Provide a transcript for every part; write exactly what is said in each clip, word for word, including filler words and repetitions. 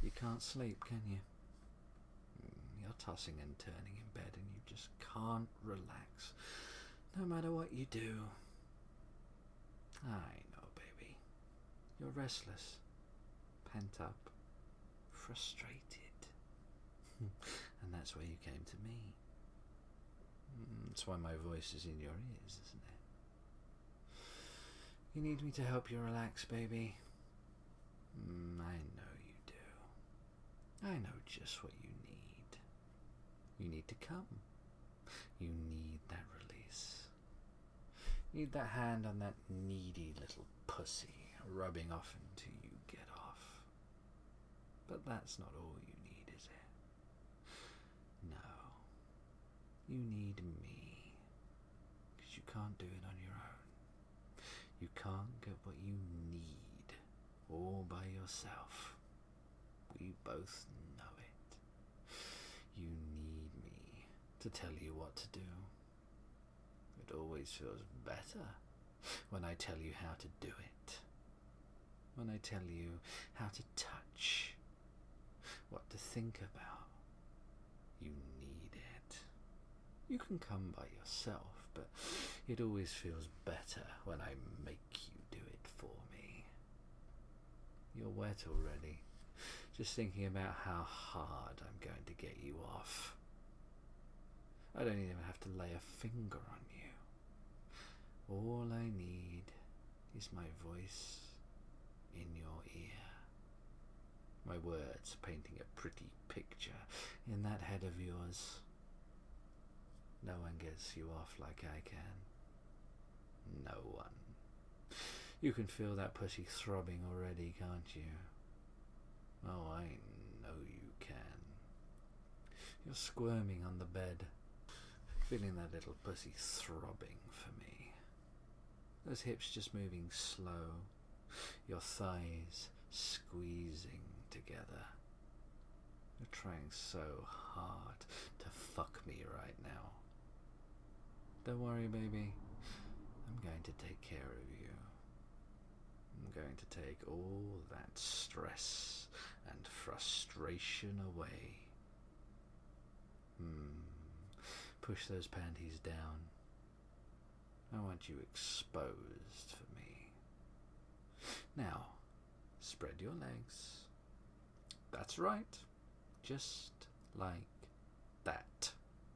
You can't sleep, can you? You're tossing and turning in bed and you just can't relax, no matter what you do. I know, baby. You're restless, pent up, frustrated. And that's why you came to me. That's why my voice is in your ears, isn't it? You need me to help you relax, baby. Mm, I know you do. I know just what you need. You need to come. You need that release. You need that hand on that needy little pussy rubbing off until you get off. But that's not all you need, is it? No. You need me. Because you can't do it on your own. You can't get what you need all by yourself. We both know it. You need me to tell you what to do. It always feels better when I tell you how to do it. When I tell you how to touch, what to think about. You need it. You can come by yourself, but it always feels better when I make you do it for me. You're wet already, just thinking about how hard I'm going to get you off. I don't even have to lay a finger on you. All I need is my voice in your ear. My words painting a pretty picture in that head of yours. No one gets you off like I can. No one. You can feel that pussy throbbing already, can't you? Oh, I know you can. You're squirming on the bed, feeling that little pussy throbbing for me. Those hips just moving slow, your thighs squeezing together. You're trying so hard to fuck me right now. Don't worry, baby. I'm going to take care of you. I'm going to take all that stress and frustration away. Hmm. Push those panties down. I want you exposed for me. Now, spread your legs. That's right. Just like that.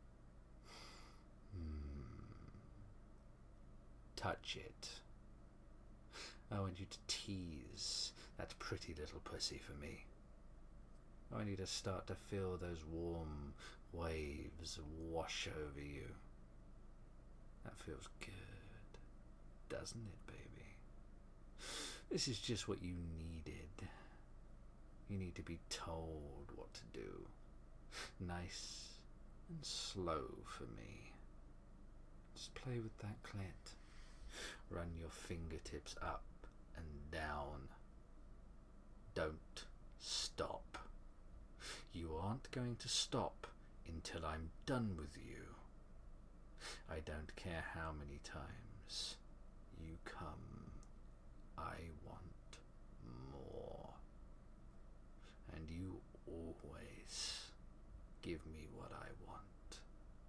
Hmm. Touch it. I want you to tease that pretty little pussy for me. I want you to start to feel those warm waves wash over you. That feels good, doesn't it, baby? This is just what you needed. You need to be told what to do. Nice and slow for me. Just play with that clit. Run your fingertips up and down. Don't stop. You aren't going to stop until I'm done with you. I don't care how many times you come. I want more. And you always give me what I want.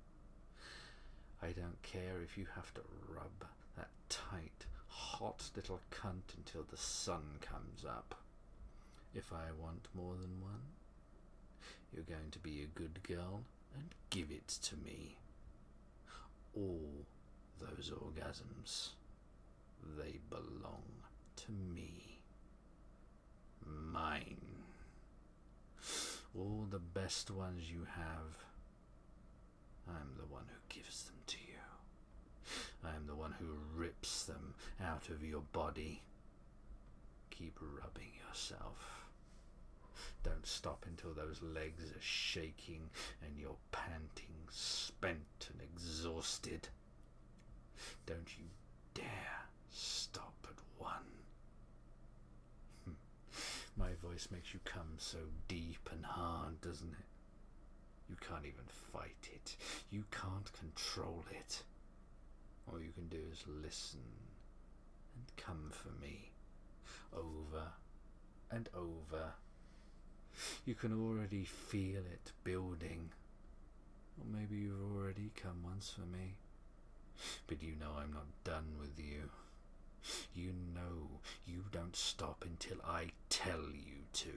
I don't care if you have to rub that tight, hot little cunt until the sun comes up. If I want more than one, you're going to be a good girl and give it to me. All those orgasms, they belong to me. Mine. All the best ones you have, I'm the one who gives them to you. I am the one who rips them out of your body. Keep rubbing yourself. Don't stop until those legs are shaking and you're panting, spent and exhausted. Don't you dare stop at one. My voice makes you come so deep and hard, doesn't it? You can't even fight it. You can't control it. All you can do is listen and come for me. Over and over. You can already feel it building. Or maybe you've already come once for me. But you know I'm not done with you. You know you don't stop until I tell you to.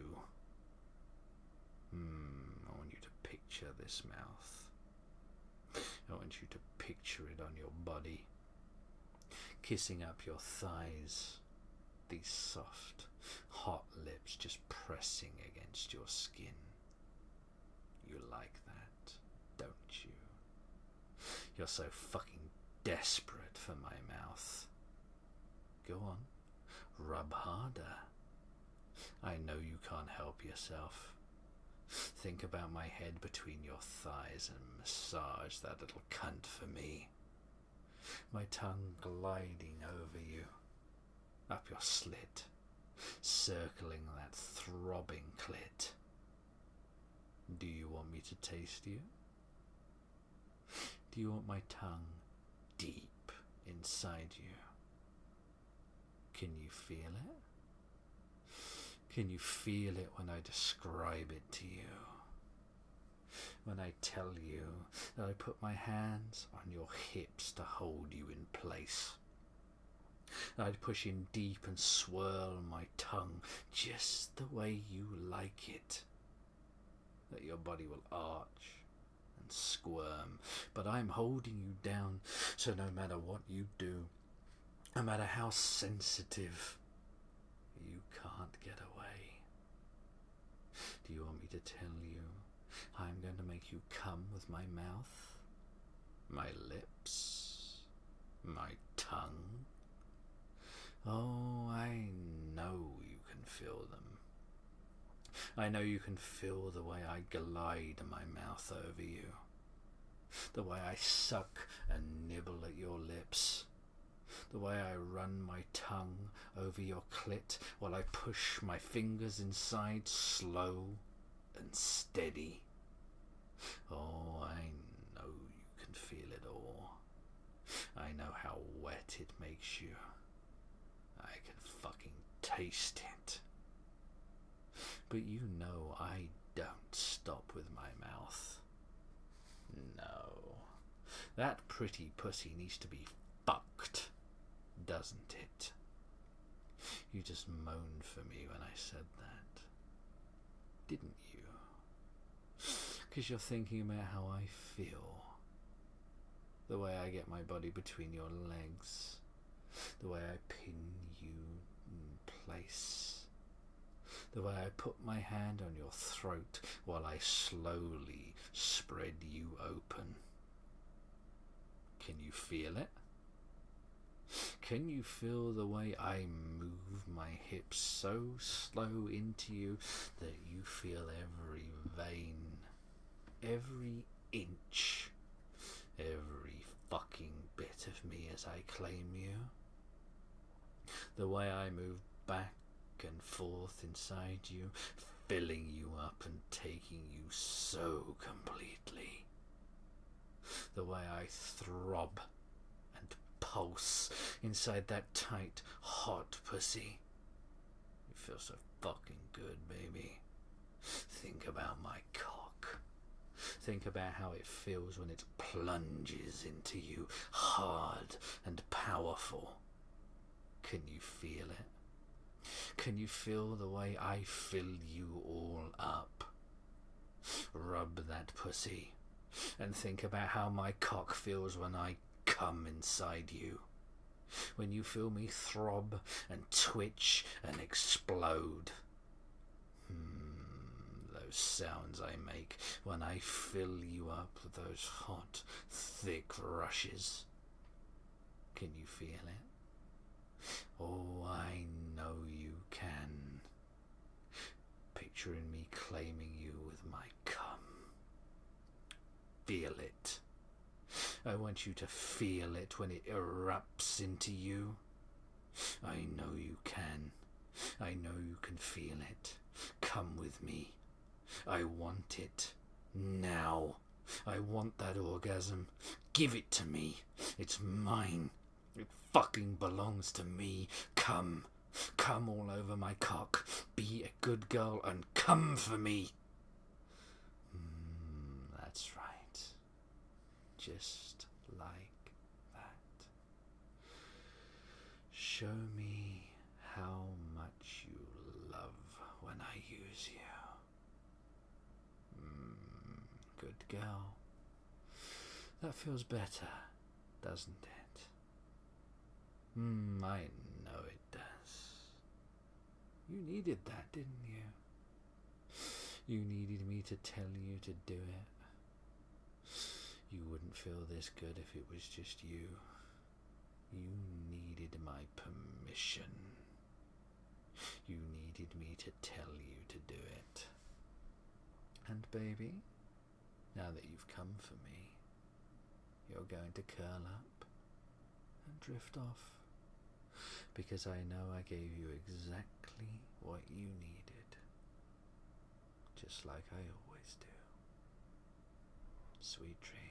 Hmm, I want you to picture this mouth. I want you to picture it on your body, kissing up your thighs, these soft, hot lips just pressing against your skin. You like that, don't you? You're so fucking desperate for my mouth. Go on, rub harder. I know you can't help yourself. Think about my head between your thighs and massage that little cunt for me. My tongue gliding over you, up your slit, circling that throbbing clit. Do you want me to taste you? Do you want my tongue deep inside you? Can you feel it? Can you feel it when I describe it to you? When I tell you that I put my hands on your hips to hold you in place? That I'd push in deep and swirl my tongue just the way you like it? That your body will arch and squirm, but I'm holding you down, so no matter what you do, no matter how sensitive, you can't get away. Do you want me to tell you how I'm going to make you come with my mouth, my lips, my tongue? Oh, I know you can feel them. I know you can feel the way I glide my mouth over you, the way I suck and nibble at your lips, the way I run my tongue over your clit while I push my fingers inside slow and steady. Oh, I know you can feel it all. I know how wet it makes you. I can fucking taste it. But you know I don't stop with my mouth. No. That pretty pussy needs to be fucked, doesn't it? You just moaned for me when I said that, didn't you? Because you're thinking about how I feel. The way I get my body between your legs. The way I pin you in place. The way I put my hand on your throat while I slowly spread you open. Can you feel it? Can you feel the way I move my hips so slow into you that you feel every vein, every inch, every fucking bit of me as I claim you? The way I move back and forth inside you, filling you up and taking you so completely. The way I throb and pulse inside that tight, hot pussy. You feel so fucking good, baby. Think about my cock. Think about how it feels when it plunges into you, hard and powerful. Can you feel it? Can you feel the way I fill you all up? Rub that pussy and think about how my cock feels when I come inside you. When you feel me throb and twitch and explode. Hmm, those sounds I make when I fill you up with those hot, thick rushes. Can you feel it? Oh, I know you can. Picturing me claiming you with my cum. Feel it. I want you to feel it when it erupts into you. I know you can. I know you can feel it. Come with me. I want it. Now. I want that orgasm. Give it to me. It's mine. It fucking belongs to me. Come. Come all over my cock. Be a good girl and come for me. Mm, that's right. Just like that. Show me how much you love when I use you. Mm, good girl. That feels better, doesn't it? Hmm, I know it does. You needed that, didn't you? You needed me to tell you to do it. You wouldn't feel this good if it was just you. You needed my permission. You needed me to tell you to do it. And baby, now that you've come for me, you're going to curl up and drift off, because I know I gave you exactly what you needed, just like I always do. Sweet dreams.